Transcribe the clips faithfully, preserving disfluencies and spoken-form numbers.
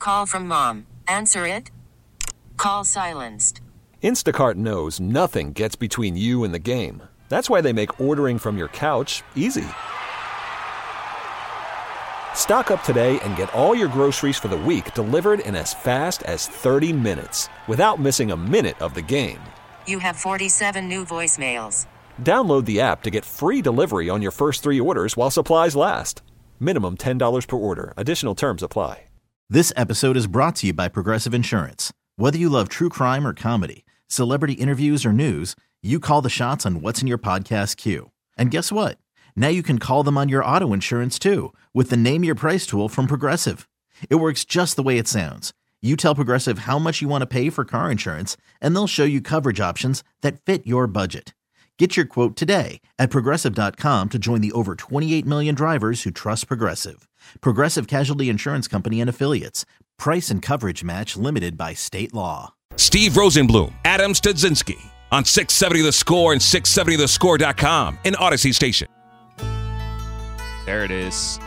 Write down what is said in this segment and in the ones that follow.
Call from mom. Answer it. Call silenced. Instacart knows nothing gets between you and the game. That's why they make ordering from your couch easy. Stock up today and get all your groceries for the week delivered in as fast as thirty minutes without missing a minute of the game. You have forty-seven new voicemails. Download the app to get free delivery on your first three orders while supplies last. Minimum ten dollars per order. Additional terms apply. This episode is brought to you by Progressive Insurance. Whether you love true crime or comedy, celebrity interviews or news, you call the shots on what's in your podcast queue. And guess what? Now you can call them on your auto insurance too with the Name Your Price tool from Progressive. It works just the way it sounds. You tell Progressive how much you want to pay for car insurance, and they'll show you coverage options that fit your budget. Get your quote today at Progressive dot com to join the over twenty-eight million drivers who trust Progressive. Progressive Casualty Insurance Company and Affiliates. Price and coverage match limited by state law. Steve Rosenblum, Adam Studzinski on six seventy The Score and six seventy the score dot com in Odyssey Station. There it is.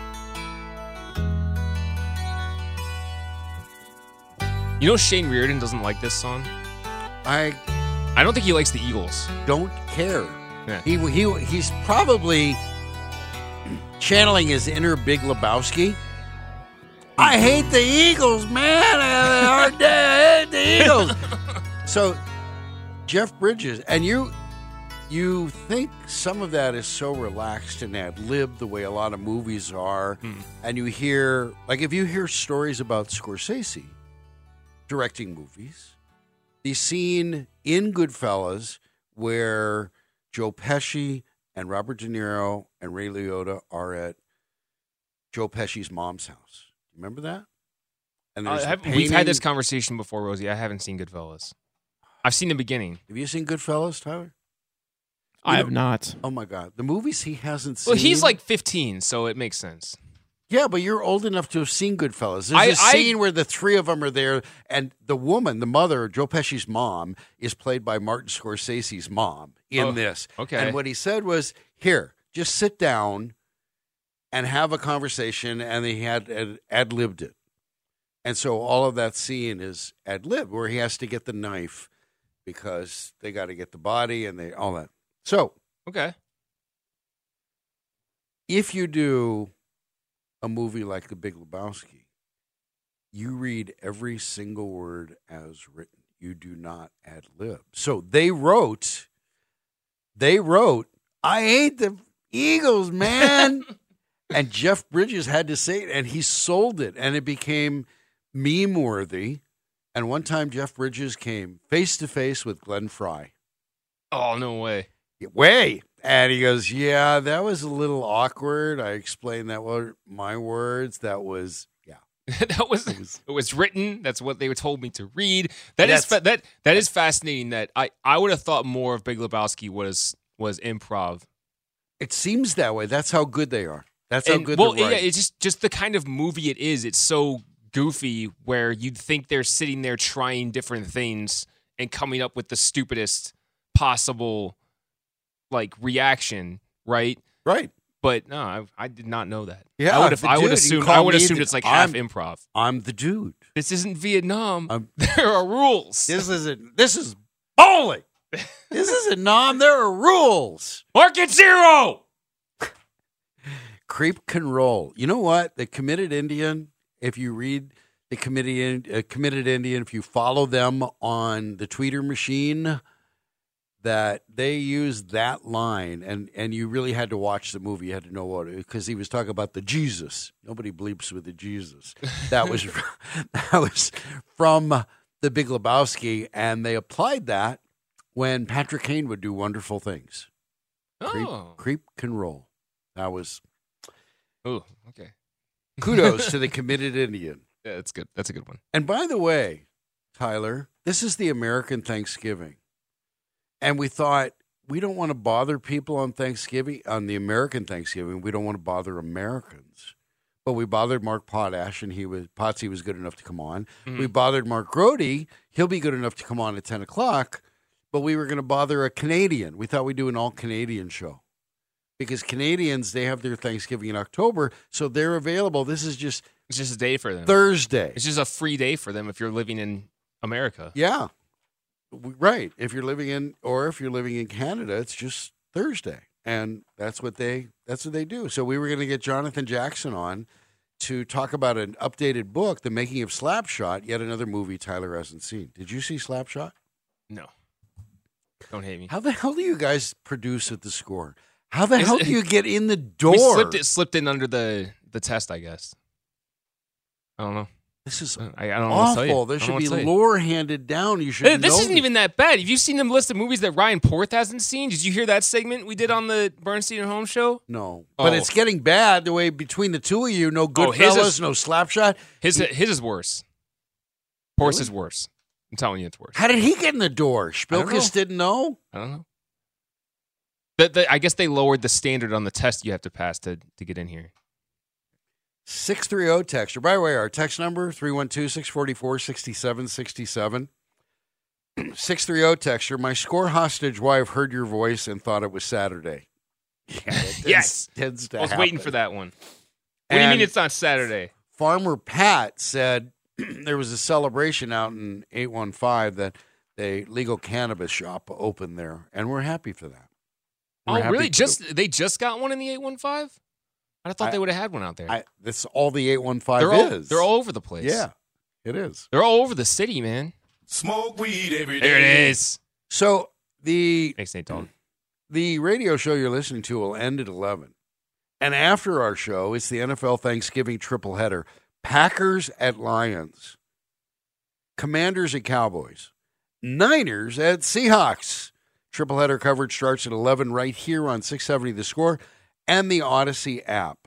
You know Shane Reardon doesn't like this song? I I don't think he likes the Eagles. don't care. Yeah. He he he's probably channeling his inner Big Lebowski. I hate the Eagles, man. I hate the Eagles. So, Jeff Bridges, and you you think some of that is so relaxed and ad-lib the way a lot of movies are, Hmm. and you hear, like if you hear stories about Scorsese directing movies, the scene in Goodfellas where Joe Pesci and Robert De Niro and Ray Liotta are at Joe Pesci's mom's house. Remember that? And Uh, there's a have- we've painting- had this conversation before, Rosie. I haven't seen Goodfellas. I've seen the beginning. Have you seen Goodfellas, Tyler? I You have know- not. Oh my God, the movies he hasn't seen. Well, he's like fifteen, so it makes sense. Yeah, but you're old enough to have seen Goodfellas. There's I- a I- scene where the three of them are there, and the woman, the mother, Joe Pesci's mom, is played by Martin Scorsese's mom in Oh, this. okay. And what he said was, here, just sit down and have a conversation, and he had ad- ad-libbed it. And so all of that scene is ad-lib, where he has to get the knife because they got to get the body and they all that. So Okay. if you do a movie like The Big Lebowski, you read every single word as written. You do not ad lib. So they wrote, they wrote, I hate the Eagles, man. And Jeff Bridges had to say it, and he sold it, and it became meme worthy. And one time Jeff Bridges came face to face with Glenn Fry. Oh, no way. Way. And he goes, yeah, that was a little awkward. I explained that were my words. That was, yeah. that was it was written. That's what they told me to read. That is That's- fa- that that is fascinating. That I, I would have thought more of Big Lebowski was was improv. It seems that way. That's how good they are. That's how And, good well, they're yeah, writing. it's just just the kind of movie it is. It's so goofy where you'd think they're sitting there trying different things and coming up with the stupidest possible like reaction, right? Right. But no, I, I did not know that. Yeah, I would have. the I would dude, you assume. call I would me assume the- it's like half I'm- improv. I'm the dude. This isn't Vietnam. I'm- there are rules. This isn't, this is bowling. This isn't Nam. There are rules. Market zero. Creep can roll. You know what? The Committed Indian, if you read the Committed, uh, Committed Indian, if you follow them on the Tweeter machine, that they use that line, and, and you really had to watch the movie. You had to know what, because he was talking about the Jesus. Nobody bleeps with the Jesus. That was that was from The Big Lebowski, and they applied that when Patrick Kane would do wonderful things. Creep, Oh. creep can roll. That was Oh, okay. kudos to the Committed Indian. Yeah, that's good. That's a good one. And by the way, Tyler, this is the American Thanksgiving. And we thought, we don't want to bother people on Thanksgiving, on the American Thanksgiving. We don't want to bother Americans. But we bothered Mark Potash, and he was Potsy was good enough to come on. Mm-hmm. We bothered Mark Grody. He'll be good enough to come on at ten o'clock. But we were going to bother a Canadian. We thought we'd do an all-Canadian show. Because Canadians, they have their Thanksgiving in October, so they're available. This is just It's just a day for them. Thursday. It's just a free day for them if you're living in America. Yeah. Right. If you're living in, or if you're living in Canada, it's just Thursday. And that's what they, that's what they do. So we were going to get Jonathan Jackson on to talk about an updated book, The Making of Slapshot, yet another movie Tyler hasn't seen. Did you see Slapshot? No. Don't hate me. How the hell do you guys produce at the Score? How the Is hell it- do you get in the door? We slipped it slipped in under the, the test, I guess. I don't know. This is I, I don't know what to tell you. awful. There I don't should know be what to tell you. lore handed down. You should Hey, this know isn't even that bad. Have you seen the list of movies that Ryan Porth hasn't seen? Did you hear that segment we did on the Bernstein and Holmes show? No. But Oh. it's getting bad the way between the two of you, no Oh, his Goodfellas, is- no Slapshot. His his is worse. Porth's Really? is worse. I'm telling you, it's worse. How did he get in the door? don't know. Spilkus didn't know? I don't know. The, the, I guess they lowered the standard on the test you have to pass to, to get in here. six three zero texter. By the way, our text number, three one two, six four four, six seven six seven. six three zero texter. My Score hostage wife heard your voice and thought it was Saturday. Yeah, that tends, Yes. tends to I was happen. waiting for that one. What do you mean And it's not Saturday? Farmer Pat said there was a celebration out in eight one five that the legal cannabis shop opened there, and we're happy for that. We're Oh, happy really? for Just They just got one in the eight one five? I thought I- they would have had one out there. I, that's all the eight one five they're, all, is. they're all over the place. Yeah, it is. They're all over the city, man. Smoke weed every day. There it is. So the Thanks, Nate Dalton. the radio show you're listening to will end at eleven. And after our show, it's the N F L Thanksgiving triple header. Packers at Lions. Commanders at Cowboys. Niners at Seahawks. Triple header coverage starts at eleven right here on six seventy The Score and the Odyssey app.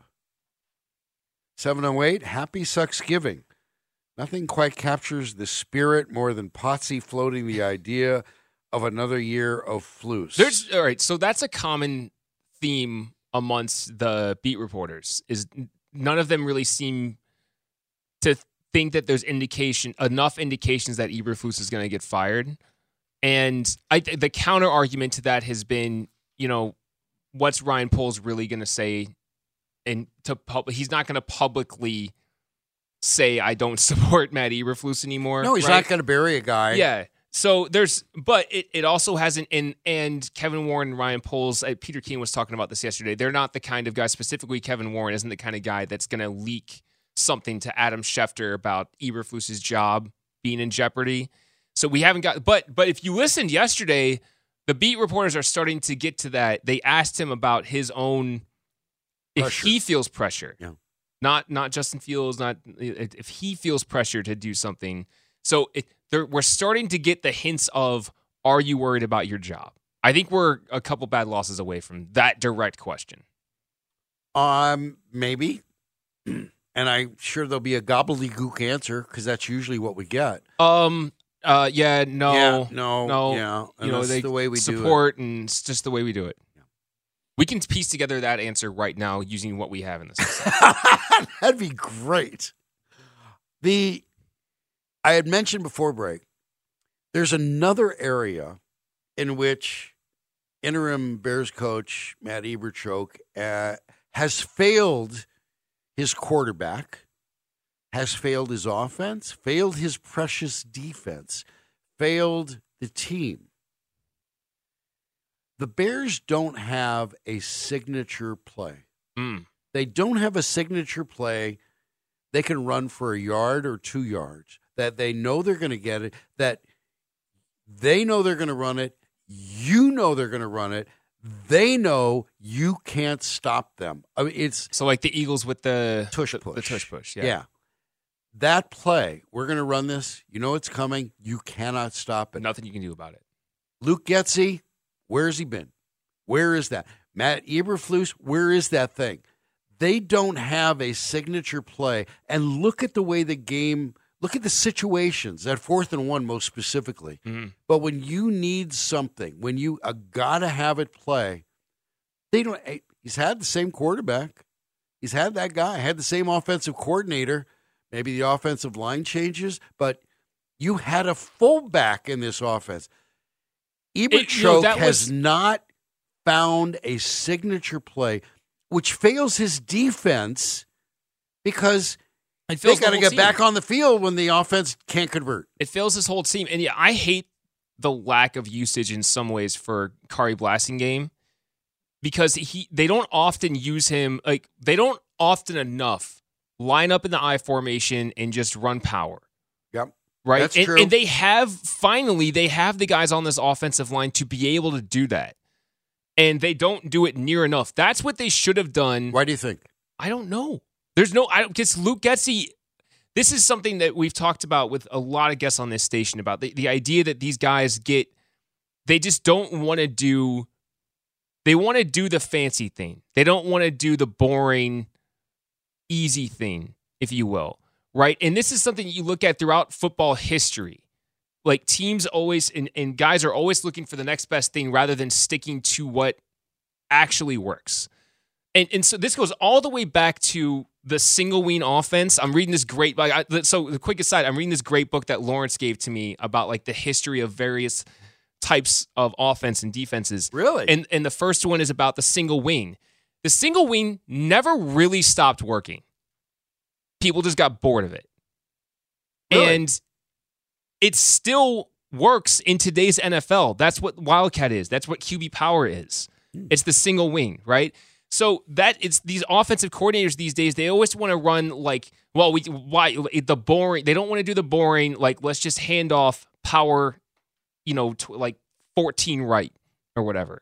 seven oh eight, Happy Sucksgiving. Nothing quite captures the spirit more than Potsy floating the idea of another year of flus. There's all right, so that's a common theme amongst the beat reporters. Is none of them really seem to think that there's indication enough indications that Eberflus is going to get fired. And I the counter argument to that has been, you know, what's Ryan Poles really going to say? And to pub- he's not going to publicly say I don't support Matt Eberflus anymore. No, he's right? not going to bury a guy. Yeah. So there's, but it, it also hasn't, and, and Kevin Warren and Ryan Poles, uh, Peter King was talking about this yesterday. They're not the kind of guy, specifically Kevin Warren isn't the kind of guy that's going to leak something to Adam Schefter about Eberflus's job being in jeopardy. So we haven't got, but, but if you listened yesterday, the beat reporters are starting to get to that. They asked him about his own, if Pressure. he feels pressure, Yeah. not, not Justin Fields, not if he feels pressure to do something. So it, there, we're starting to get the hints of, are you worried about your job? I think we're a couple bad losses away from that direct question. Um, maybe. And I'm sure there'll be a gobbledygook answer because that's usually what we get. Um. Uh. Yeah. No. Yeah, no, No. yeah, and You know, that's they the way we do it. support, and it's just the way we do it. We can piece together that answer right now using what we have in this. That'd be great. The I had mentioned before break, there's another area in which interim Bears coach Matt Eberchoke uh, has failed his quarterback, has failed his offense, failed his precious defense, failed the team. The Bears don't have a signature play. Mm. They don't have a signature play they can run for a yard or two yards, that they know they're going to get it, that they know they're going to run it, you know they're going to run it, they know you can't stop them. I mean, it's So like the Eagles with the tush the, push. the tush push. Yeah. Yeah. That play, we're going to run this. You know it's coming. You cannot stop it. Nothing you can do about it. Luke Getsy, where has he been? Where is that? Matt Eberflus, where is that thing? They don't have a signature play. And look at the way the game, look at the situations, that fourth and one most specifically. Mm-hmm. But when you need something, when you uh, got to have it play, they don't. He's had the same quarterback. He's had that guy, had the same offensive coordinator. Maybe the offensive line changes, but you had a fullback in this offense. Eberchoke you know, that has was- not found a signature play, which fails his defense because It They fails got the to whole get team. back on the field when the offense can't convert. It fails his whole team. And yeah, I hate the lack of usage in some ways for Kari Blasingame because he they don't often use him, like they don't often enough line up in the I formation and just run power. Yep. Right? That's and, true. and they have, finally, they have the guys on this offensive line to be able to do that. And they don't do it near enough. That's what they should have done. Why do you think? I don't know. There's no, I don't, because Luke Getsy, this is something that we've talked about with a lot of guests on this station about the, the idea that these guys get, they just don't want to do, they want to do the fancy thing. They don't want to do the boring, easy thing, if you will. Right. And this is something you look at throughout football history. Like teams always, and, and guys are always looking for the next best thing rather than sticking to what actually works. And and so this goes all the way back to the single wing offense. I'm reading this great, like, I, so the quick aside, I'm reading this great book that Lawrence gave to me about like the history of various types of offense and defenses. Really? And and the first one is about the single wing. The single wing never really stopped working. People just got bored of it. Really? And it still works in today's N F L. That's what Wildcat is. That's what Q B power is. It's the single wing, right? So that it's these offensive coordinators these days, they always want to run like, well, we why the boring, they don't want to do the boring, like let's just hand off power, you know, to like fourteen right or whatever.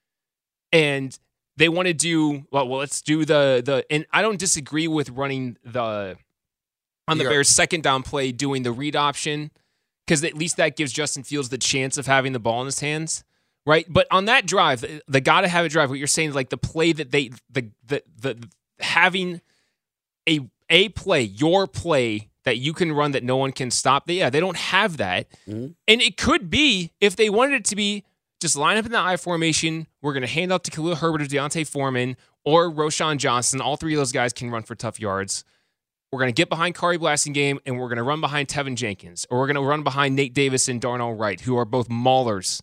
And they want to do, well, well, let's do the, the, and I don't disagree with running the, on the Yeah. Bears' second down play, doing the read option, because at least that gives Justin Fields the chance of having the ball in his hands, right? But on that drive, the, the gotta have a drive, what you're saying is like the play that they, the, the, the, having a, a play, your play that you can run that no one can stop, they, yeah, they don't have that. Mm-hmm. And it could be, if they wanted it to be, just line up in the I formation. We're going to hand off to Khalil Herbert or Deontay Foreman or Roshan Johnson. All three of those guys can run for tough yards. We're going to get behind Kari Blasingame, and we're going to run behind Tevin Jenkins, or we're going to run behind Nate Davis and Darnell Wright, who are both maulers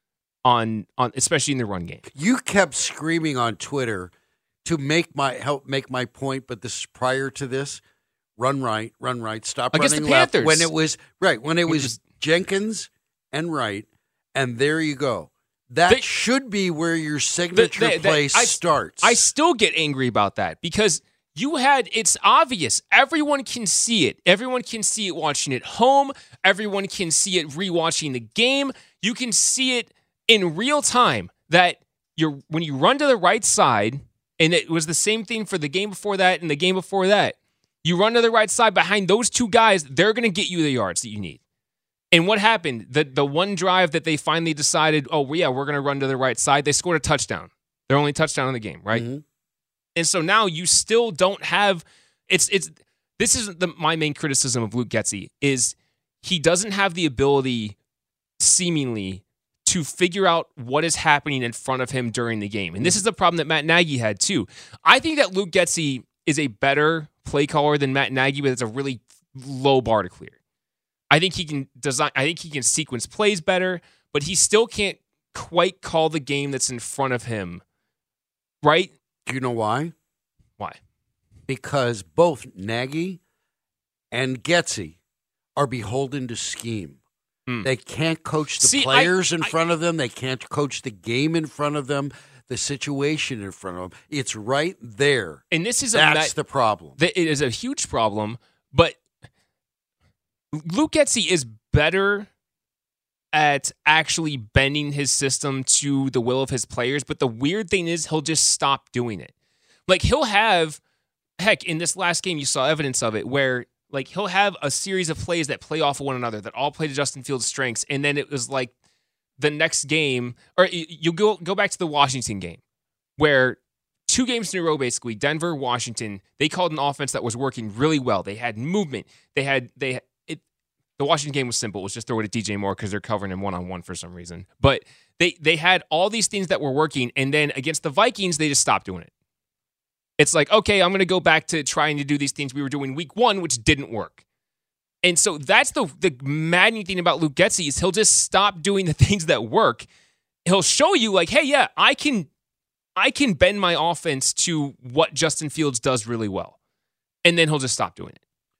on, on especially in the run game. You kept screaming on Twitter to make my help make my point, but this is prior to this. Run right, run right, stop Against running the left. Panthers. When it was right, when it Which was is- Jenkins and Wright, and there you go. That They- should be where your signature The- the- the- play I- starts. I still get angry about that because you had, it's obvious. Everyone can see it. Everyone can see it watching it home. Everyone can see it rewatching the game. You can see it in real time that you're when you run to the right side, and it was the same thing for the game before that and the game before that. You run to the right side behind those two guys, they're going to get you the yards that you need. And what happened? The the one drive that they finally decided, oh, yeah, we're going to run to the right side, they scored a touchdown. Their only touchdown in the game, right? Mm-hmm. And so now you still don't have it's it's this is the, my main criticism of Luke Getsy is he doesn't have the ability seemingly to figure out what is happening in front of him during the game. And this is the problem that Matt Nagy had too. I think that Luke Getsy is a better play caller than Matt Nagy, but it's a really low bar to clear. I think he can design I think he can sequence plays better, but he still can't quite call the game that's in front of him. Right? Do you know why? Why? Because both Nagy and Getsy are beholden to scheme. Hmm. They can't coach the See, players I- in I- front of them. They can't coach the game in front of them, the situation in front of them. It's right there. And this is a That's ma- the problem. that it is a huge problem, but Luke Getsy is better at actually bending his system to the will of his players, but the weird thing is he'll just stop doing it. Like he'll have, heck, in this last game you saw evidence of it where like he'll have a series of plays that play off of one another that all play to Justin Fields' strengths, and then it was like the next game, or you go go back to the Washington game where two games in a row, basically, Denver, Washington, they called an offense that was working really well. They had movement. They had they it. The Washington game was simple. It was just throw it at D J Moore because they're covering him one on one for some reason. But they they had all these things that were working, and then against the Vikings, they just stopped doing it. It's like, okay, I'm going to go back to trying to do these things we were doing week one, which didn't work. And so that's the the maddening thing about Luke Getsy is he'll just stop doing the things that work. He'll show you like, hey, yeah, I can. I can bend my offense to what Justin Fields does really well. And then he'll just stop doing it.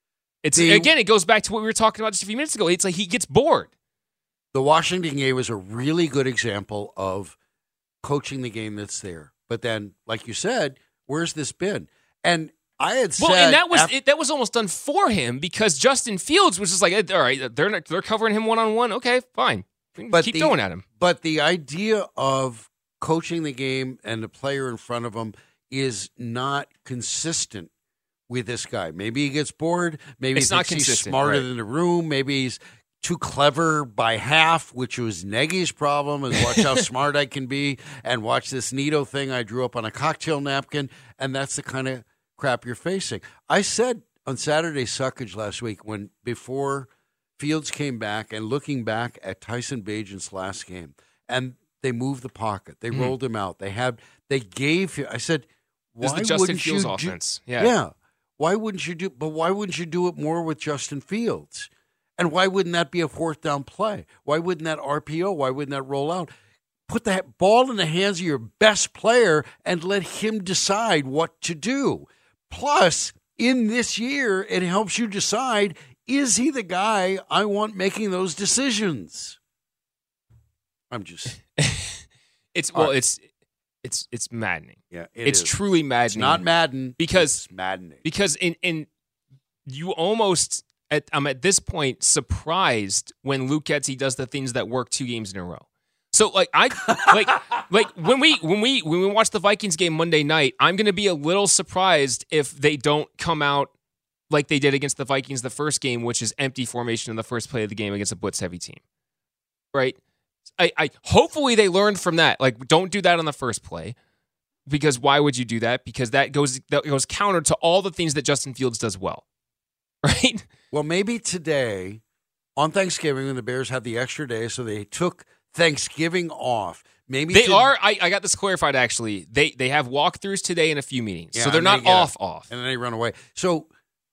It's The- again, it goes back to what we were talking about just a few minutes ago. It's like he gets bored. The Washington game was a really good example of coaching the game that's there. But then, like you said, where's this been? And I had said, Well, and that was af- it, that was almost done for him because Justin Fields was just like, all right, they're not, they're covering him one on one. Okay, fine, But keep the- going at him. But the idea of coaching the game and the player in front of him is not consistent with this guy. Maybe he gets bored. Maybe It's he not thinks he's consistent, smarter right. than the room. Maybe he's too clever by half, which was Nagy's problem, is watch how smart I can be and watch this neato thing I drew up on a cocktail napkin, and that's the kind of crap you're facing. I said on Saturday Suckage last week when before Fields came back and looking back at Tyson Bagent's last game, and they moved the pocket. They Mhm. rolled him out. They had they gave him I said, This why is the Justin wouldn't Fields you offense. Do, Yeah. yeah. Why wouldn't you do but why wouldn't you do it more with Justin Fields? And why wouldn't that be a fourth down play? Why wouldn't that R P O? Why wouldn't that roll out? Put the ball in the hands of your best player and let him decide what to do. Plus, in this year, it helps you decide, is he the guy I want making those decisions? I'm just It's All well, right. it's it's it's maddening. yeah. It it's is. truly maddening. It's not Madden Because- it's maddening. because in in you almost at I'm at this point surprised when Luke Getsy does the things that work two games in a row. So like I like like when we when we when we watch the Vikings game Monday night, I'm going to be a little surprised if they don't come out like they did against the Vikings the first game, which is empty formation in the first play of the game against a blitz heavy team. Right? I, I hopefully they learned from that. Like, don't do that on the first play. Because why would you do that? Because that goes that goes counter to all the things that Justin Fields does well. Right? Well, maybe today on Thanksgiving when the Bears had the extra day, so they took Thanksgiving off. Maybe They to- are I, I got this clarified actually. They they have walkthroughs today and a few meetings. Yeah, so they're and not they get off up, off. and then they run away. So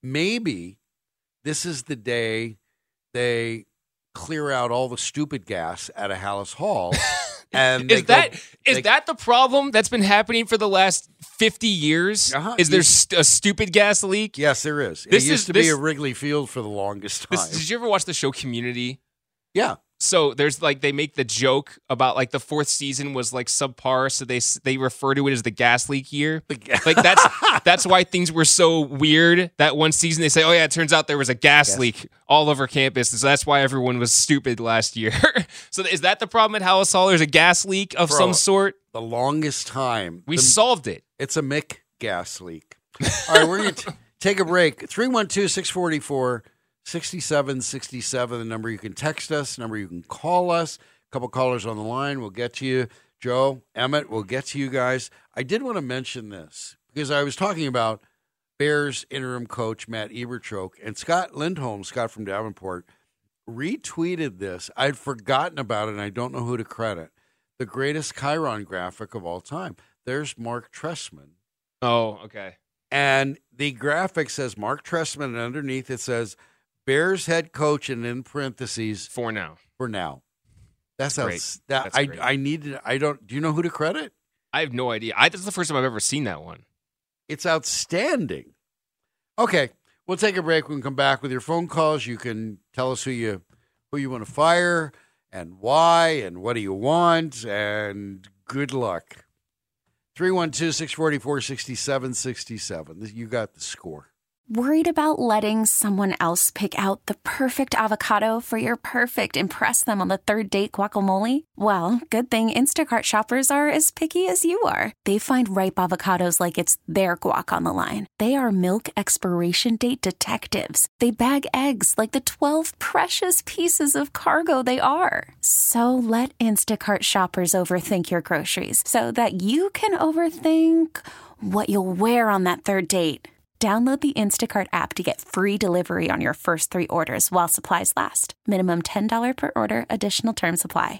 maybe this is the day they clear out all the stupid gas out of Hallis Hall. And they Is that go, is they- that the problem that's been happening for the last fifty years? Uh-huh. Is there You- st- a stupid gas leak? Yes, there is. This it used is- to be this- a Wrigley Field for the longest time. This, did you ever watch the show Community? yeah. So there's like they make the joke about like the fourth season was like subpar, so they they refer to it as the gas leak year. Like that's that's why things were so weird that one season. They say, oh yeah, it turns out there was a gas Yes. leak all over campus, and so that's why everyone was stupid last year. So is that the problem at Hallis Hall? There's a gas leak of Bro, some sort. The longest time. We the, solved it. It's a Mick gas leak. All right, we're going to take a break. three one two, six four four, six seven six seven, the number you can text us, the number you can call us. A couple callers on the line. We'll get to you. Joe, Emmett, we'll get to you guys. I did want to mention this because I was talking about Bears interim coach Matt Eberchoke, and Scott Lindholm, Scott from Davenport, retweeted this. I'd forgotten about it, and I don't know who to credit. The greatest Chiron graphic of all time. There's Mark Trestman. Oh, okay. And the graphic says Mark Trestman, and underneath it says Bears head coach, and in parentheses, For now, for now. That's how Great. it's- that That's I great. I needed. I don't. Do you know who to credit? I have no idea. I, this is the first time I've ever seen that one. It's outstanding. Okay, we'll take a break. We can come back with your phone calls. You can tell us who you who you want to fire and why and what do you want, and good luck. three one two, six four four, six seven six seven. You got the score. Worried about letting someone else pick out the perfect avocado for your perfect impress them on the third date guacamole? Well, good thing Instacart shoppers are as picky as you are. They find ripe avocados like it's their guac on the line. They are milk expiration date detectives. They bag eggs like the twelve precious pieces of cargo they are. So let Instacart shoppers overthink your groceries so that you can overthink what you'll wear on that third date. Download the Instacart app to get free delivery on your first three orders while supplies last. Minimum ten dollars per order. Additional terms apply.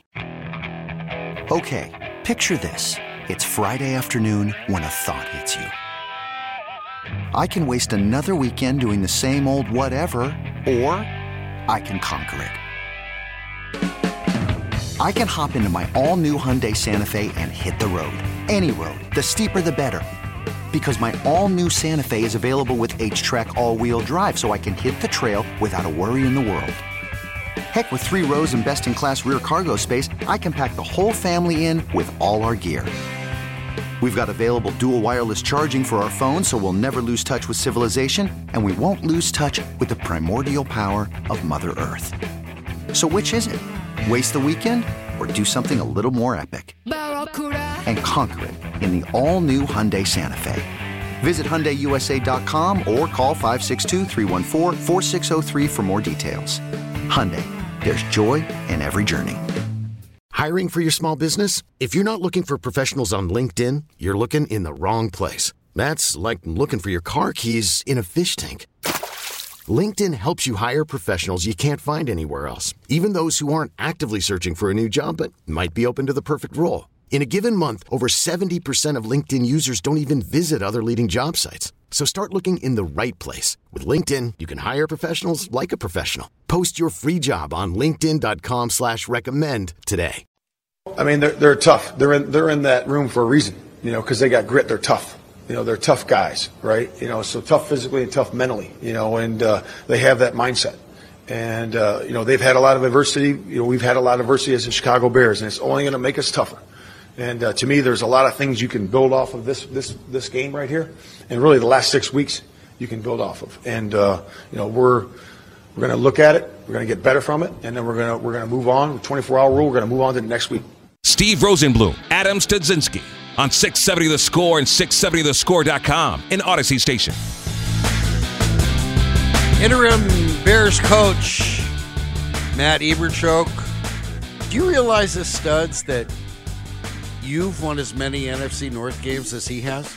Okay, picture this. It's Friday afternoon when a thought hits you. I can waste another weekend doing the same old whatever, or I can conquer it. I can hop into my all-new Hyundai Santa Fe and hit the road. Any road. The steeper, the better. Because my all-new Santa Fe is available with H-Track all-wheel drive, so I can hit the trail without a worry in the world. Heck, with three rows and best-in-class rear cargo space, I can pack the whole family in with all our gear. We've got available dual wireless charging for our phones, so we'll never lose touch with civilization, and we won't lose touch with the primordial power of Mother Earth. So which is it? Waste the weekend or do something a little more epic? And conquer it in the all-new Hyundai Santa Fe. Visit Hyundai U S A dot com or call five six two, three one four, four six zero three for more details. Hyundai, there's joy in every journey. Hiring for your small business? If you're not looking for professionals on LinkedIn, you're looking in the wrong place. That's like looking for your car keys in a fish tank. LinkedIn helps you hire professionals you can't find anywhere else, even those who aren't actively searching for a new job but might be open to the perfect role. In a given month, over seventy percent of LinkedIn users don't even visit other leading job sites. So start looking in the right place. With LinkedIn, you can hire professionals like a professional. Post your free job on linkedin dot com slash recommend today. I mean, they're, they're tough. They're in, they're in that room for a reason, you know, because they got grit. They're tough. You know, they're tough guys, right? You know, so tough physically and tough mentally, you know, and uh, they have that mindset. And, uh, you know, they've had a lot of adversity. You know, we've had a lot of adversity as the Chicago Bears, and it's only going to make us tougher. And uh, to me, there's a lot of things you can build off of this this this game right here, and really the last six weeks you can build off of. And uh, you know, we're we're going to look at it, we're going to get better from it, and then we're going to we're going to move on. twenty-four hour rule. We're going to move on to the next week. Steve Rosenbloom, Adam Studzinski on six seventy The Score and six seventy the score dot com in Odyssey Station. Interim Bears coach Matt Eberchuk. Do you realize this, Studs, that you've won as many N F C North games as he has?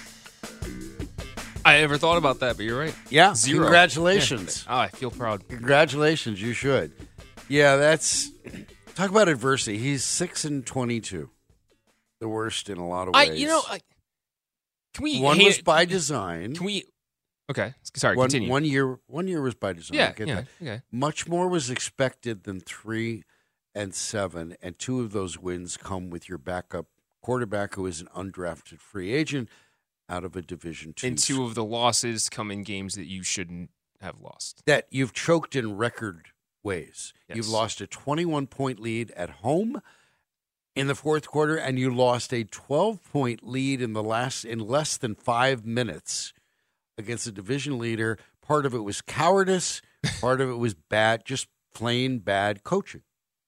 I never thought about that, but you're right. Yeah, Zero. Congratulations. Yeah. Oh, I feel proud. Congratulations, you should. Yeah, that's talk about adversity. He's six and twenty-two, the worst in a lot of ways. I, you know, I, can we? One hate was it? by design. Can we? Okay, sorry. One, Continue. one year, one year was by design. Yeah, Get yeah. that. Okay. Much more was expected than three and seven, and two of those wins come with your backup quarterback, who is an undrafted free agent out of a Division Two. And two of the losses come in games that you shouldn't have lost. That you've choked in record ways. Yes. You've lost a twenty-one point lead at home in the fourth quarter, and you lost a twelve point lead in the last in less than five minutes against a division leader. Part of it was cowardice. Part of it was bad, just plain bad coaching.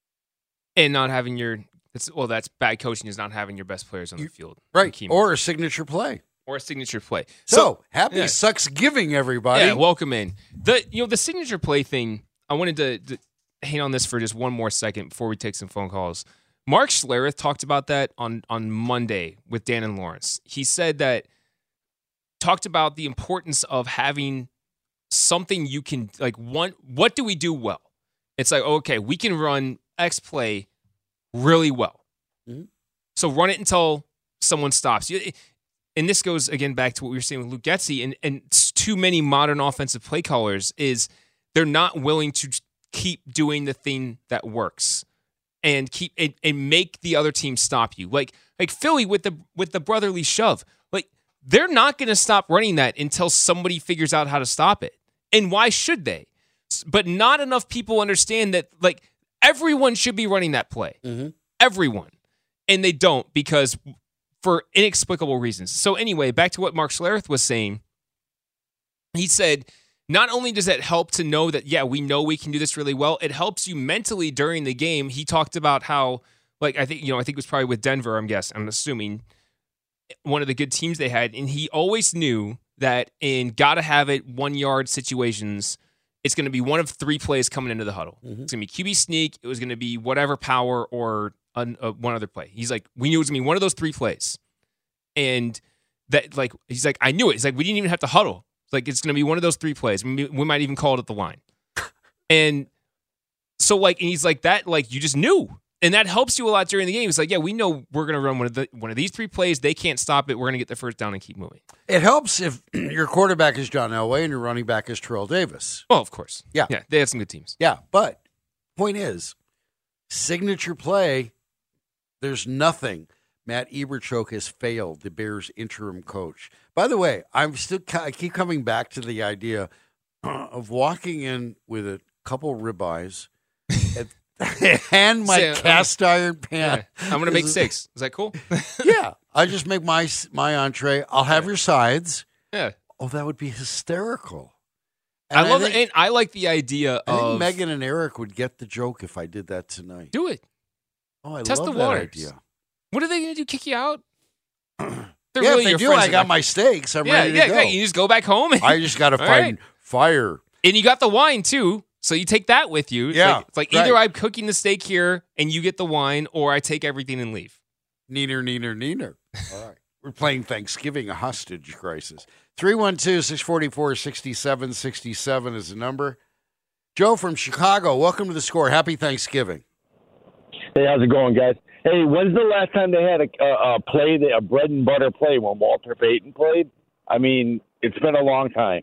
And not having your that's well, that's bad coaching is not having your best players on the field. Right. Key Or a signature play. Or a signature play. So, So, happy yeah. Sucksgiving, everybody. Yeah, welcome in. The you know, the signature play thing, I wanted to, to hang on this for just one more second before we take some phone calls. Mark Schlereth talked about that on, on Monday with Dan and Lawrence. He said that talked about the importance of having something you can like one what do we do well? It's like, okay, we can run X play really well. Mm-hmm. So run it until someone stops you. And this goes again back to what we were saying with Luke Getsy, and and too many modern offensive play callers is they're not willing to keep doing the thing that works and keep and, and make the other team stop you. Like like Philly with the with the brotherly shove. Like they're not going to stop running that until somebody figures out how to stop it. And why should they? But not enough people understand that like everyone should be running that play. Mm-hmm. Everyone. And they don't because for inexplicable reasons. So anyway, back to what Mark Schlereth was saying. He said, not only does that help to know that, yeah, we know we can do this really well, it helps you mentally during the game. He talked about how, like, I think, you know, I think it was probably with Denver, I'm guessing, I'm assuming, one of the good teams they had. And he always knew that in gotta have it one yard situations, it's going to be one of three plays coming into the huddle. Mm-hmm. It's going to be Q B sneak. It was going to be whatever power or an, uh, one other play. He's like, we knew it was going to be one of those three plays. And that, like, he's like, I knew it. He's like, we didn't even have to huddle. It's like, it's going to be one of those three plays. We, we might even call it at the line. And so, like, and he's like, that, like, you just knew. And that helps you a lot during the game. It's like, yeah, we know we're going to run one of the one of these three plays. They can't stop it. We're going to get the first down and keep moving. It helps if your quarterback is John Elway and your running back is Terrell Davis. Oh, of course. Yeah. Yeah, they had some good teams. Yeah, but point is, signature play, there's nothing. Matt Eberchuk has failed, the Bears interim coach. By the way, I'm still I keep coming back to the idea of walking in with a couple ribeyes and, and my Say, cast I'm, iron pan. Yeah, I'm going to make six. Is that cool? Yeah, I just make my my entree. I'll have yeah. your sides. Yeah. Oh, that would be hysterical. And I love I think, it, and I like the idea I of think Megan and Eric would get the joke if I did that tonight. do it. Oh, I Test love the that waters. idea. What are they going to do? Kick you out? They're Yeah, really if they your do, friends I at got that my point. steaks. I'm yeah, ready to yeah, go. yeah. You just go back home. And, I just got to All find right. fire. And you got the wine too, so you take that with you. It's Yeah, like, it's like right. either I'm cooking the steak here and you get the wine, or I take everything and leave. Neener, neener, neener. All right. We're playing Thanksgiving, a hostage crisis. three one two, six four four, six seven six seven is the number. Joe from Chicago, welcome to the Score. Happy Thanksgiving. Hey, how's it going, guys? Hey, when's the last time they had a, a, a play, a bread and butter play when Walter Payton played? I mean, it's been a long time.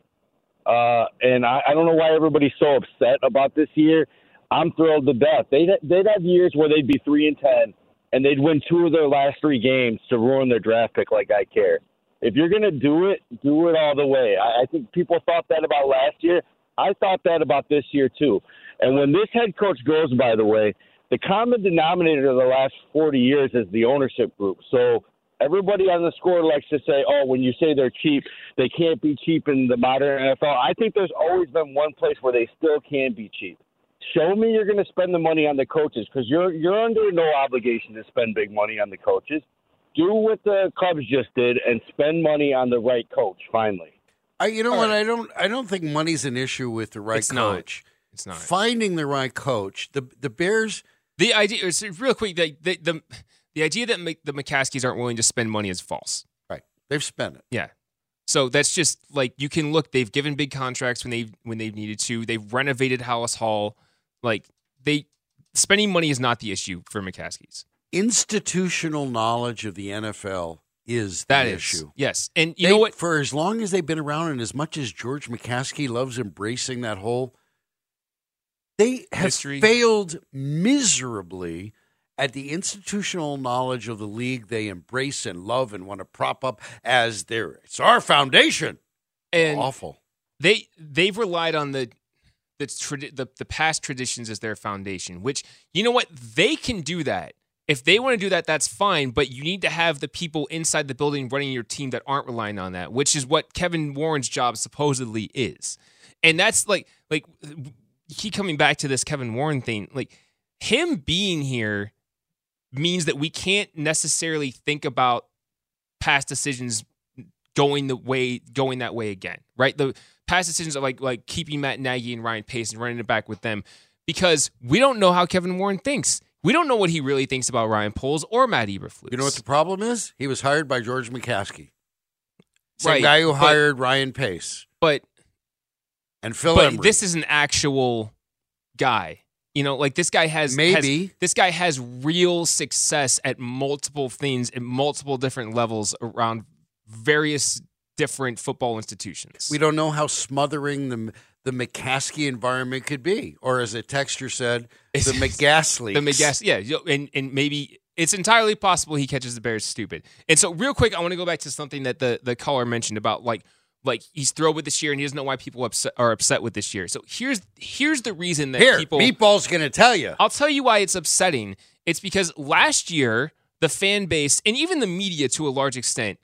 Uh, and I, I don't know why everybody's so upset about this year. I'm thrilled to death. They'd, they'd have years where they'd be three and ten, and they'd win two of their last three games to ruin their draft pick like I care. If you're going to do it, do it all the way. I, I think people thought that about last year. I thought that about this year, too. And when this head coach goes, by the way, the common denominator of the last forty years is the ownership group. So everybody on the Score likes to say, oh, when you say they're cheap, they can't be cheap in the modern N F L. I think there's always been one place where they still can be cheap. Show me you're going to spend the money on the coaches, because you're you're under no obligation to spend big money on the coaches. Do what the Cubs just did and spend money on the right coach, finally. I, you know All what? right. I don't. I don't think money's an issue with the right It's not. coach. It's not. Finding the right coach. The the Bears. The idea, it's real quick, the, the, the, the idea that Mc- the McCaskies aren't willing to spend money is false. Right. They've spent it. Yeah. So that's just like, you can look, they've given big contracts when they when they've needed to. They've renovated Hallis Hall. Like, they spending money is not the issue for McCaskies. Institutional knowledge of the N F L is the That is. issue. Yes. And you They- know what? For as long as they've been around, and as much as George McCaskey loves embracing that whole, they have History. failed miserably at the institutional knowledge of the league they embrace and love and want to prop up as their, it's our foundation. And Awful. They they've relied on the the, tradi- the the past traditions as their foundation, which, you know what? They can do that. If they want to do that, that's fine, but you need to have the people inside the building running your team that aren't relying on that, which is what Kevin Warren's job supposedly is. And that's like like keep coming back to this Kevin Warren thing. Like, him being here means that we can't necessarily think about past decisions going the way going that way again, right? The past decisions are like like keeping Matt Nagy and Ryan Pace and running it back with them, because we don't know how Kevin Warren thinks. We don't know what he really thinks about Ryan Poles or Matt Eberflus. You know what the problem is? He was hired by George McCaskey. Same Right, guy who but- hired Ryan Pace But and Phil but Emery. this is an actual guy. You know, like this guy has Maybe. has- this guy has real success at multiple things at multiple different levels around various different football institutions. We don't know how smothering the the McCaskey environment could be, or as a texter said, the McGasley. The McGass, yeah, you know, and and maybe it's entirely possible he catches the Bears stupid. And so, real quick, I want to go back to something that the the caller mentioned about like like he's thrilled with this year and he doesn't know why people upset, are upset with this year. So here's here's the reason that Here, people Meatball's going to tell you. I'll tell you why it's upsetting. It's because last year the fan base and even the media, to a large extent,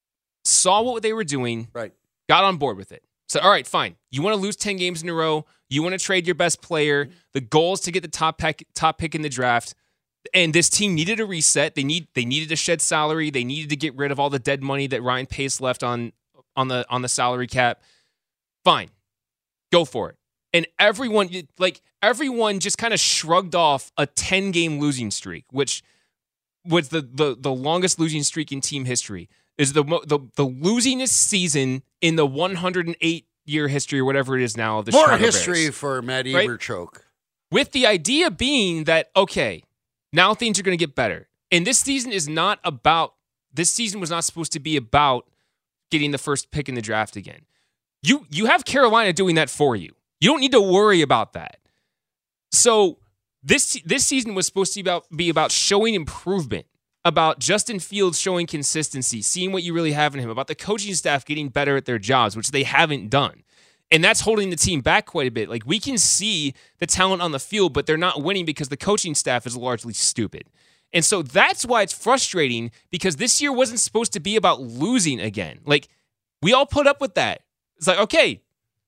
saw what they were doing, right? Got on board with it. So, all right, fine. You want to lose ten games in a row. You want to trade your best player. The goal is to get the top pick, top pick in the draft. And this team needed a reset. They need they needed to shed salary. They needed to get rid of all the dead money that Ryan Pace left on on the on the salary cap. Fine, go for it. And everyone like everyone just kind of shrugged off a ten game losing streak, which was the the the longest losing streak in team history. Is the the the losingest season in the one hundred eight year history or whatever it is now of the More Chicago history Bears. for Matt Right? Eberchuk. With the idea being that, okay, now things are going to get better. And this season is not about, this season was not supposed to be about getting the first pick in the draft again. You you have Carolina doing that for you. You don't need to worry about that. So this this season was supposed to be about, be about showing improvement about Justin Fields showing consistency, seeing what you really have in him, about the coaching staff getting better at their jobs, which they haven't done. And that's holding the team back quite a bit. Like, we can see the talent on the field, but they're not winning because the coaching staff is largely stupid. And so that's why it's frustrating, because this year wasn't supposed to be about losing again. Like, we all put up with that. It's like, okay,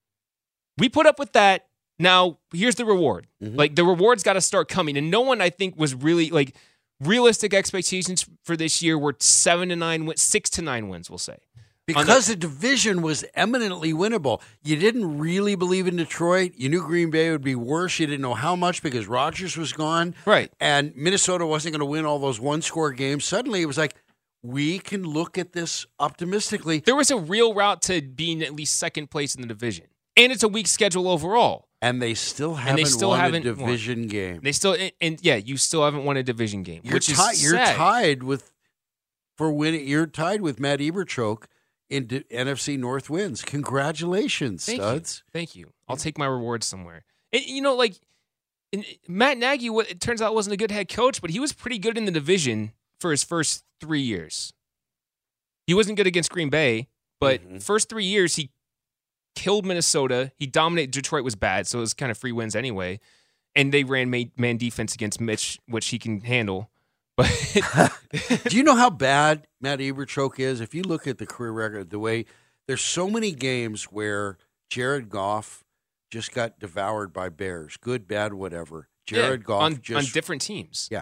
we put up with that. Now, here's the reward. Mm-hmm. Like, the reward's got to start coming. And no one, I think, was really, like, realistic expectations for this year were seven to nine wins, six to nine wins, we'll say. Because the, the division was eminently winnable. You didn't really believe in Detroit. You knew Green Bay would be worse. You didn't know how much because Rodgers was gone. Right. And Minnesota wasn't going to win all those one-score games. Suddenly it was like, we can look at this optimistically. There was a real route to being at least second place in the division. And it's a weak schedule overall. And they still haven't they still won haven't a division won. game. They still, and, and yeah, you still haven't won a division game, You're which ti- is You're sad. tied with, for winning, you're tied with Matt Eberchoke in D- N F C North wins. Congratulations, Thank studs. You. Thank you. I'll take my reward somewhere. And, you know, like, and Matt Nagy, what it turns out wasn't a good head coach, but he was pretty good in the division for his first three years. He wasn't good against Green Bay, but mm-hmm. first three years he killed Minnesota. He dominated. Detroit was bad, so it was kind of free wins anyway. And they ran man defense against Mitch, which he can handle. But do you know how bad Matt Eberchoke is? If you look at the career record, the way there's so many games where Jared Goff just got devoured by Bears, good, bad, whatever. Jared yeah, Goff on, just on different teams. Yeah,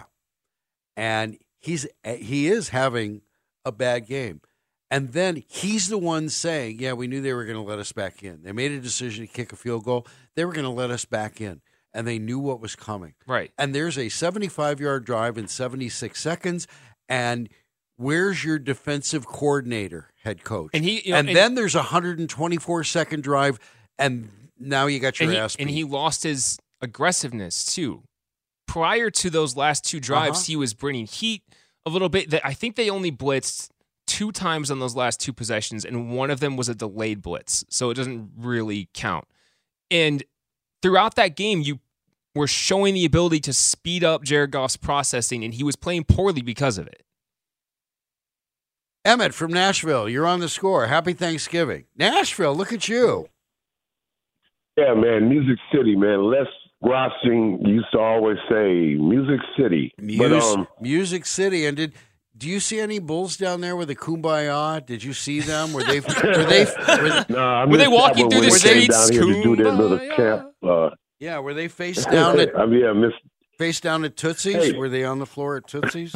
and he's he is having a bad game, and then he's the one saying, "Yeah, we knew they were going to let us back in. They made a decision to kick a field goal. They were going to let us back in." And they knew what was coming. Right. And there's a seventy-five-yard drive in seventy-six seconds, and where's your defensive coordinator, head coach? And he, you know, and, and then there's a one hundred twenty-four second drive, and now you got your and he, ass beat. And he lost his aggressiveness, too. Prior to those last two drives, uh-huh. he was bringing heat a little bit. I think they only blitzed two times on those last two possessions, and one of them was a delayed blitz, so it doesn't really count. And throughout that game, you were showing the ability to speed up Jared Goff's processing, and he was playing poorly because of it. Emmett from Nashville, you're on the score. Happy Thanksgiving. Nashville, look at you. Yeah, man, Music City, man. Les Grossing used to always say Music City. Mus- but, um, Music City. And did do you see any bulls down there with a kumbaya? Did you see them? Were they were they were they, no, I were they walking through the streets? Down here to do their little camp. Uh, yeah, were they face down at I mean, yeah, miss, face down at Tootsie's? Hey. Were they on the floor at Tootsie's?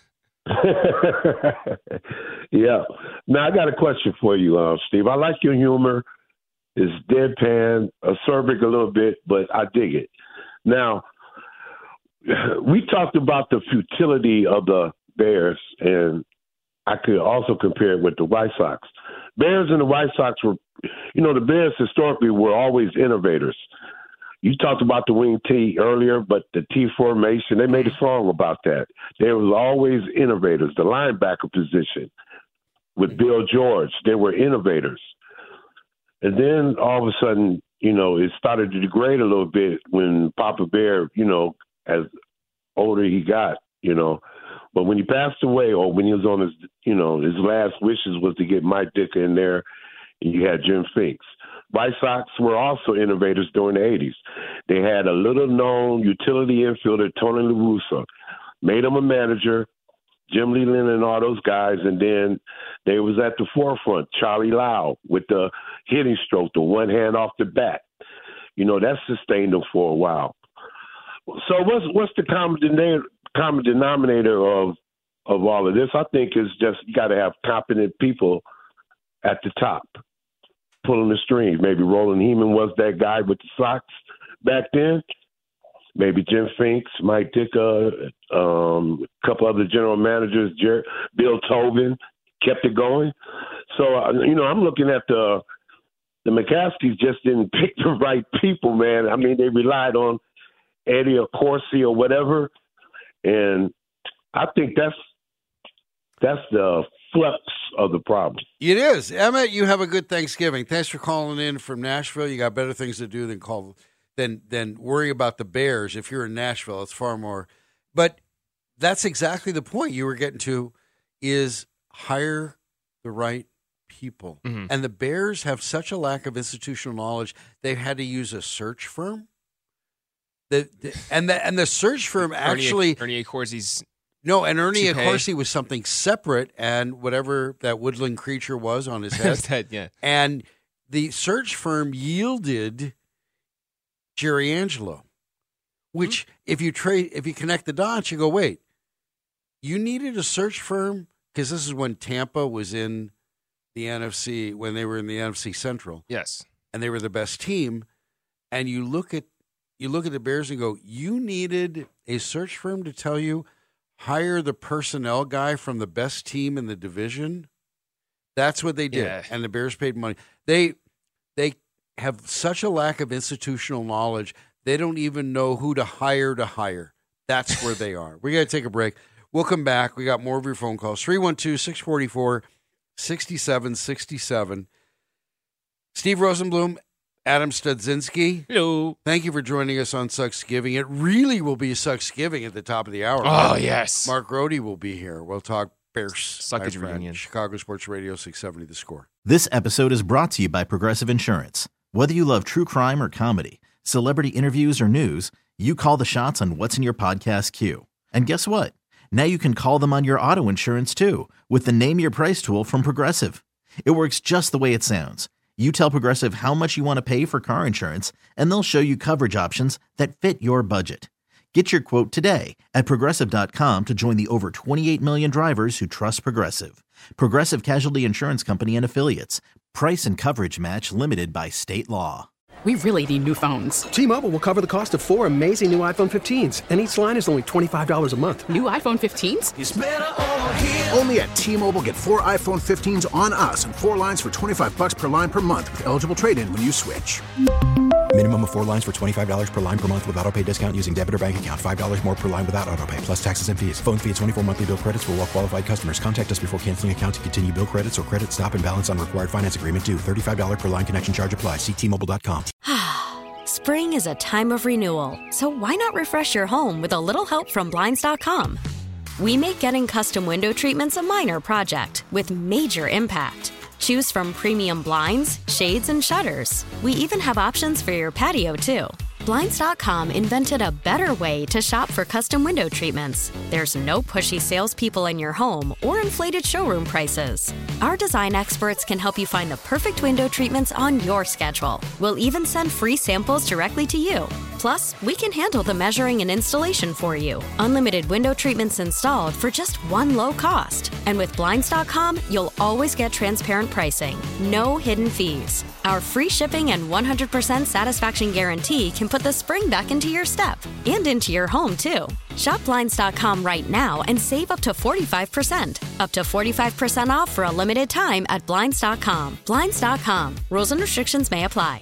Yeah. Now I got a question for you, uh, Steve. I like your humor. It's deadpan, acerbic a little bit, but I dig it. Now, we talked about the futility of the Bears, and I could also compare it with the White Sox. Bears and the White Sox were, you know, the Bears historically were always innovators. You talked about the wing T earlier, but the T formation, they made a song about that. They were always innovators. The linebacker position with Bill George, they were innovators. And then all of a sudden, you know, it started to degrade a little bit when Papa Bear, you know, as older he got, you know. But when he passed away, or when he was on his, you know, his last wishes was to get Mike Ditka in there, and you had Jim Finks. White Sox were also innovators during the eighties. They had a little-known utility infielder, Tony La Russa, made him a manager, Jim Leland and all those guys, and then they was at the forefront, Charlie Lau, with the hitting stroke, the one hand off the bat. You know, that sustained them for a while. So what's what's the common denominator, common denominator of of all of this? I think is just you got to have competent people at the top pulling the strings. Maybe Roland Heeman was that guy with the Sox back then. Maybe Jim Finks, Mike Ditka, um, a couple other general managers, Jer- Bill Tobin, kept it going. So, uh, you know, I'm looking at the the McCaskies just didn't pick the right people, man. I mean, they relied on Eddie or Corsi or whatever, and I think that's that's the flux of the problem. It is. Emmett, you have a good Thanksgiving. Thanks for calling in from Nashville. You got better things to do than call than than worry about the Bears. If you're in Nashville, it's far more. But that's exactly the point you were getting to, is hire the right people. Mm-hmm. And the Bears have such a lack of institutional knowledge, they've had to use a search firm. The, the and the and the search firm actually Ernie Accorsi's no, and Ernie toupee. Accorsi was something separate, and whatever that woodland creature was on his head. head yeah. And the search firm yielded Jerry Angelo, which mm-hmm. if you trade, if you connect the dots, you go, wait, you needed a search firm, because this is when Tampa was in the N F C, when they were in the N F C Central. Yes, and they were the best team. And you look at you look at the Bears and go, you needed a search firm to tell you, hire the personnel guy from the best team in the division. That's what they did, yeah. and the Bears paid money. They they have such a lack of institutional knowledge, they don't even know who to hire to hire. That's where they are. We got to take a break. We'll come back. We got more of your phone calls. three one two, six four four, six seven six seven. Steve Rosenblum, Adam Studzinski. Hello. Thank you for joining us on Sucksgiving. It really will be Sucksgiving at the top of the hour. Oh, right? yes. Mark Rohde will be here. We'll talk Bears. Suckage reunion. Chicago Sports Radio six seventy The Score. This episode is brought to you by Progressive Insurance. Whether you love true crime or comedy, celebrity interviews or news, you call the shots on what's in your podcast queue. And guess what? Now you can call them on your auto insurance too with the Name Your Price tool from Progressive. It works just the way it sounds. You tell Progressive how much you want to pay for car insurance, and they'll show you coverage options that fit your budget. Get your quote today at Progressive dot com to join the over twenty-eight million drivers who trust Progressive. Progressive Casualty Insurance Company and Affiliates. Price and coverage match limited by state law. We really need new phones. T-Mobile will cover the cost of four amazing new iPhone fifteens, and each line is only twenty-five dollars a month. New iPhone fifteens? It's better over here. Only at T-Mobile, get four iPhone fifteens on us and four lines for twenty-five bucks per line per month with eligible trade-in when you switch. Minimum of four lines for twenty-five dollars per line per month with autopay discount using debit or bank account. five dollars more per line without autopay, plus taxes and fees. Phone fee at twenty-four monthly bill credits for well-qualified customers. Contact us before canceling account to continue bill credits or credit stop and balance on required finance agreement due. thirty-five dollars per line connection charge applies. See T Mobile dot com. Spring is a time of renewal, so why not refresh your home with a little help from Blinds dot com? We make getting custom window treatments a minor project with major impact. Choose from premium blinds, shades, and shutters. We even have options for your patio, too. Blinds dot com invented a better way to shop for custom window treatments. There's no pushy salespeople in your home or inflated showroom prices. Our design experts can help you find the perfect window treatments on your schedule. We'll even send free samples directly to you. Plus, we can handle the measuring and installation for you. Unlimited window treatments installed for just one low cost. And with Blinds dot com, you'll always get transparent pricing. No hidden fees. Our free shipping and one hundred percent satisfaction guarantee can put the spring back into your step and into your home, too. Shop Blinds dot com right now and save up to forty-five percent. Up to forty-five percent off for a limited time at Blinds dot com. Blinds dot com. Rules and restrictions may apply.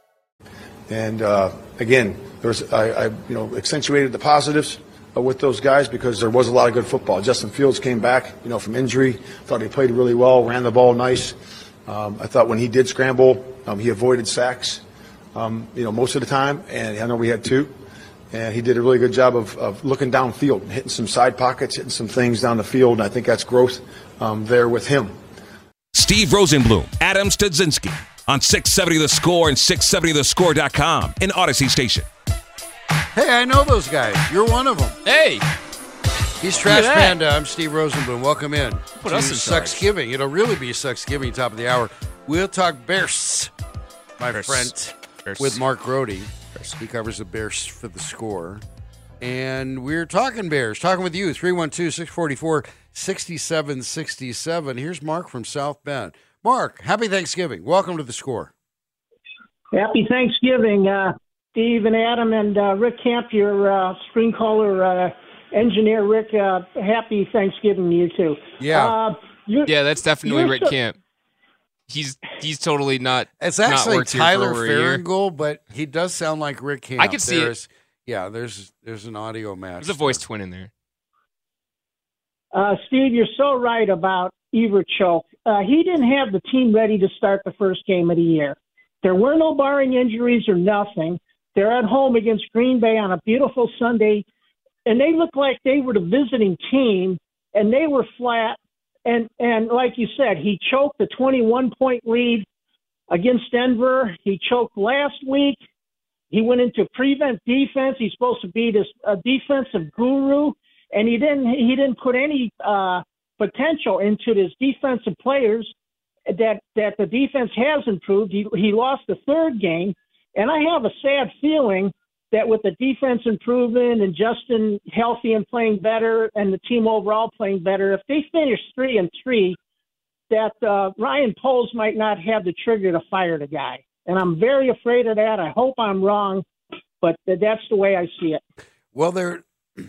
And uh, again, there's I, I you know accentuated the positives uh, with those guys because there was a lot of good football. Justin Fields came back, you know, from injury. Thought he played really well, ran the ball nice. Um, I thought when he did scramble, um, he avoided sacks, um, you know, most of the time. And I know we had two. And he did a really good job of, of looking downfield and hitting some side pockets, hitting some things down the field. And I think that's growth um, there with him. Steve Rosenblum, Adam Studzinski on six seventy The Score and six seventy the score dot com in Odyssey Station. Hey, I know those guys. You're one of them. Hey. He's Trash Panda. I'm Steve Rosenblum. Welcome in Put to us in charge. Sucksgiving. It'll really be Sucksgiving, top of the hour. We'll talk Bears, my Bears. friend, Bears. with Mark Rohde. Bears. He covers the Bears for The Score. And we're talking Bears, talking with you, three one two, six four four, six seven six seven. Here's Mark from South Bend. Mark, happy Thanksgiving. Welcome to The Score. Happy Thanksgiving, uh, Steve and Adam and uh, Rick Camp, your uh, screen caller uh, engineer. Rick, uh, happy Thanksgiving to you too. Yeah. Uh, Yeah, that's definitely Rick so- Camp. He's he's totally not. It's not actually worked here for Tyler over a year. Farringold, but he does sound like Rick Camp. I can see it. There's- Yeah, there's there's an audio match. There's a voice twin in there. Uh, Steve, you're so right about Everchoke. Uh, he didn't have the team ready to start the first game of the year. There were no barring injuries or nothing. They're at home against Green Bay on a beautiful Sunday and they looked like they were the visiting team, and they were flat. And and like you said, he choked the twenty-one point lead against Denver. He choked last week. He went into prevent defense. He's supposed to be this a defensive guru, and he didn't. He didn't put any uh, potential into his defensive players. That that the defense has improved. He he lost the third game, and I have a sad feeling that with the defense improving and Justin healthy and playing better, and the team overall playing better, if they finish three and three, that uh, Ryan Poles might not have the trigger to fire the guy. And I'm very afraid of that. I hope I'm wrong, but that's the way I see it. Well, there,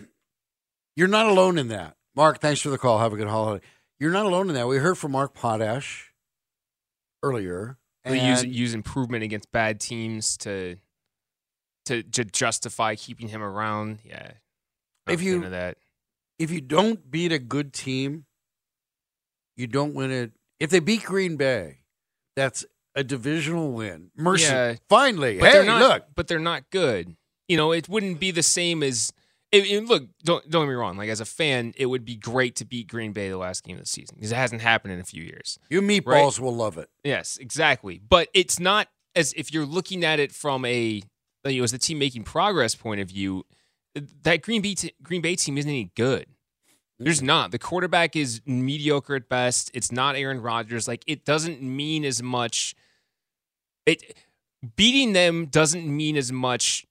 you're not alone in that. Mark, thanks for the call. Have a good holiday. You're not alone in that. We heard from Mark Potash earlier. They and use use improvement against bad teams to to to justify keeping him around. Yeah, I'm if you that. if you don't beat a good team, you don't win it. If they beat Green Bay, that's a divisional win. Mercy, Yeah. finally. But hey, they're not, look. but they're not good. You know, it wouldn't be the same as. It, it- look, don't don't get me wrong. Like as a fan, it would be great to beat Green Bay the last game of the season because it hasn't happened in a few years. You meatballs will love it. Yes, exactly. But it's not as if you're looking at it from a you know, as the team making progress point of view. That Green Bay t- Green Bay team isn't any good. There's not. The quarterback is mediocre at best. It's not Aaron Rodgers. Like it doesn't mean as much. It beating them doesn't mean as much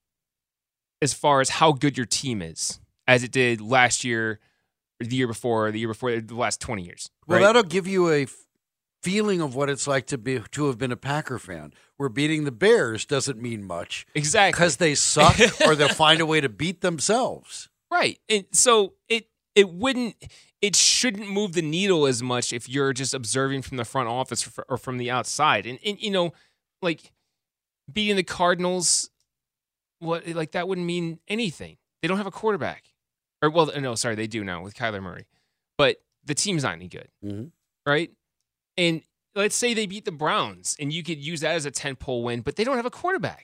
as far as how good your team is as it did last year, or the year before, or the year before, the last twenty years. Well, right? that'll give you a f- feeling of what it's like to be to have been a Packer fan. Where beating the Bears doesn't mean much, exactly, because they suck, or they'll find a way to beat themselves. Right. And so it it wouldn't it shouldn't move the needle as much if you're just observing from the front office or, or from the outside. And and you know, like beating the Cardinals, what like that wouldn't mean anything. They don't have a quarterback. Or well, no, sorry, they do now with Kyler Murray. But the team's not any good. Mm-hmm. Right? And let's say they beat the Browns and you could use that as a ten-pole win, but they don't have a quarterback.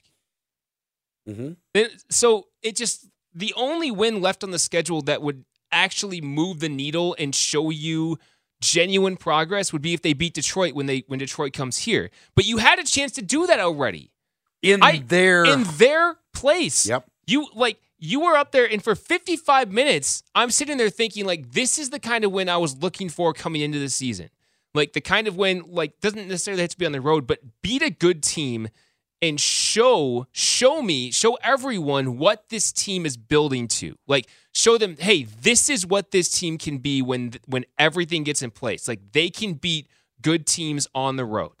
Mm-hmm. Then- So it just the only win left on the schedule that would actually move the needle and show you genuine progress would be if they beat Detroit when they when Detroit comes here. But you had a chance to do that already in I, their in their place. Yep. You like you were up there, and for fifty-five minutes, I'm sitting there thinking like this is the kind of win I was looking for coming into the season. Like the kind of win like doesn't necessarily have to be on the road, but beat a good team and show show me show everyone what this team is building to. Like show them, hey, this is what this team can be when when everything gets in place. Like they can beat good teams on the road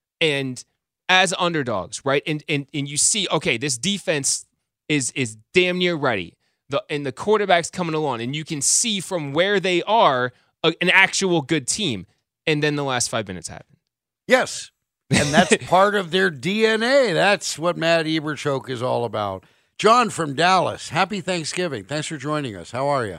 and as underdogs, right? And and and you see, okay, this defense is is damn near ready. The and the quarterback's coming along, and you can see from where they are a, an actual good team. And then the last five minutes happen. Yes. And that's part of their D N A. That's what Matt Eberchoke is all about. John from Dallas, happy Thanksgiving. Thanks for joining us. How are you?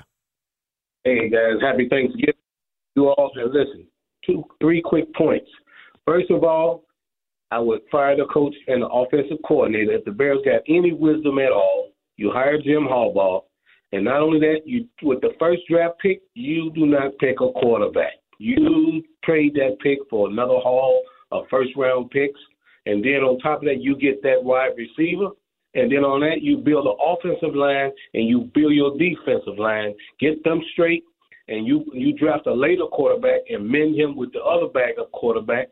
Hey, guys, happy Thanksgiving. You all should listen. Two, three quick points. First of all, I would fire the coach and the offensive coordinator. If the Bears got any wisdom at all, you hire Jim Harbaugh. And not only that, you with the first draft pick, you do not pick a quarterback. You trade that pick for another haul of first-round picks. And then on top of that, you get that wide receiver. And then on that, you build an offensive line and you build your defensive line. Get them straight, and you you draft a later quarterback and mend him with the other backup quarterbacks.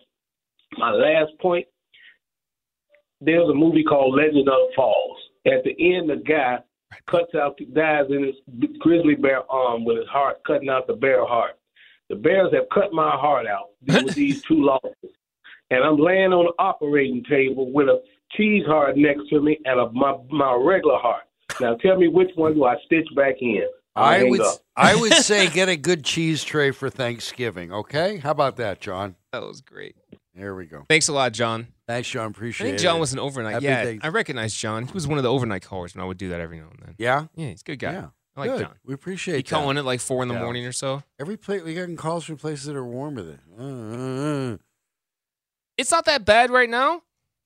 My last point, there's a movie called Legend of the Falls. At the end, the guy cuts out, dies in his grizzly bear arm with his heart, cutting out the bear heart. The Bears have cut my heart out with these two losses. And I'm laying on the operating table with a cheese heart next to me and a, my my regular heart. Now tell me which one do I stitch back in? I'll I hang would up. I would say get a good cheese tray for Thanksgiving, okay? How about that, John? That was great. There we go. Thanks a lot, John. Thanks, John. I Appreciate think it. John was an overnight. Happy yeah, Thanks- I recognize John. He was one of the overnight callers, and I would do that every now and then. Yeah? Yeah, he's a good guy. Yeah. I like Good. John. We appreciate He that. calling at like four in the Yeah. morning or so. Every place we getting calls from places that are warm with it. Uh, uh, uh. It's not that bad right now.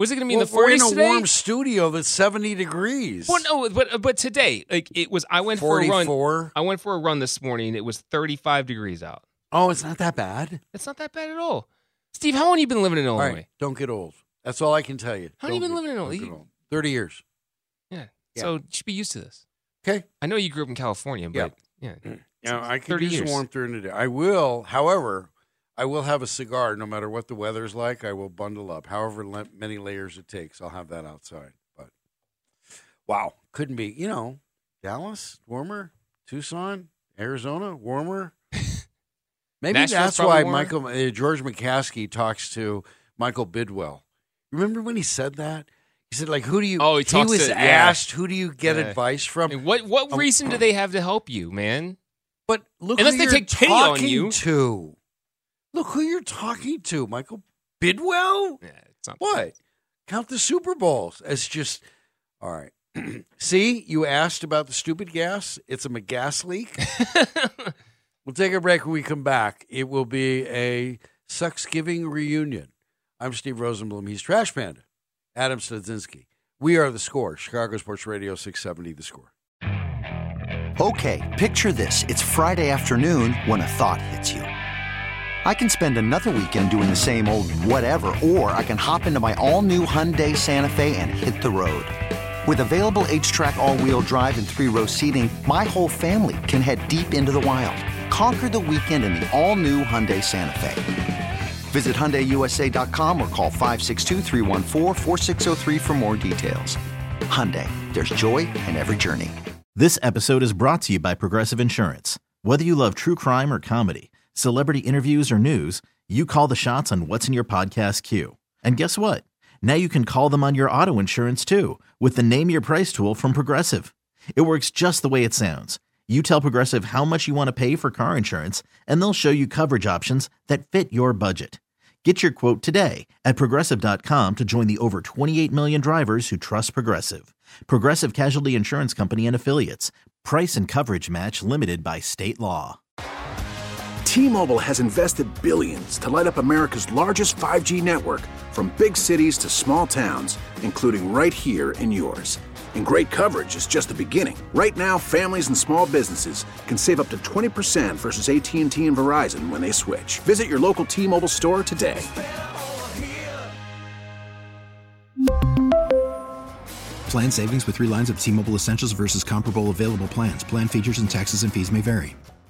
Was it going to be well, in the forties We're in a today? warm studio that's seventy degrees. Well, no, but but today, like it was. I went forty-four. for a run. I went for a run this morning. It was thirty-five degrees out. Oh, it's not that bad. It's not that bad at all. Steve, how long have you been living in Illinois? All right, don't get old. That's all I can tell you. How long have you been Don't living in get- Illinois? don't get old. Thirty years. Yeah. Yeah. So you should be used to this. Okay. I know you grew up in California, but yeah, Yeah, yeah I can thirty do some years. warmth during the day. I will, however, I will have a cigar no matter what the weather's like. I will bundle up, however le- many layers it takes. I'll have that outside. But wow, couldn't be. You know, Dallas warmer, Tucson, Arizona warmer. Maybe Nashville's that's probably why warmer. Michael uh, George McCaskey talks to Michael Bidwell. Remember when he said that? He said, like, who do you? Oh, he talks was to- yeah. asked, who do you get Yeah. advice from? And what what Um, reason do they have to help you, man? But look Unless who they you're take pity on talking you. to. Look who you're talking to, Michael Bidwell. Yeah, it's not What? Count the Super Bowls as just all right. See, you asked about the stupid gas. It's a gas leak. We'll take a break. When we come back, it will be a Sucksgiving reunion. I'm Steve Rosenblum. He's Trash Panda. Adam Studzinski. We are The Score. Chicago Sports Radio six seventy The Score. Okay, picture this. It's Friday afternoon when a thought hits you. I can spend another weekend doing the same old whatever, or I can hop into my all-new Hyundai Santa Fe and hit the road. With available H-Track all-wheel drive and three-row seating, my whole family can head deep into the wild. Conquer the weekend in the all-new Hyundai Santa Fe. Visit Hyundai U S A dot com or call five six two, three one four, four six zero three for more details. Hyundai, there's joy in every journey. This episode is brought to you by Progressive Insurance. Whether you love true crime or comedy, celebrity interviews or news, you call the shots on what's in your podcast queue. And guess what? Now you can call them on your auto insurance too with the Name Your Price tool from Progressive. It works just the way it sounds. You tell Progressive how much you want to pay for car insurance, and they'll show you coverage options that fit your budget. Get your quote today at Progressive dot com to join the over twenty-eight million drivers who trust Progressive. Progressive Casualty Insurance Company and Affiliates. Price and coverage match limited by state law. T-Mobile has invested billions to light up America's largest five G network, from big cities to small towns, including right here in yours. And great coverage is just the beginning. Right now, families and small businesses can save up to twenty percent versus A T and T and Verizon when they switch. Visit your local T-Mobile store today. Plan savings with three lines of T-Mobile Essentials versus comparable available plans. Plan features and taxes and fees may vary.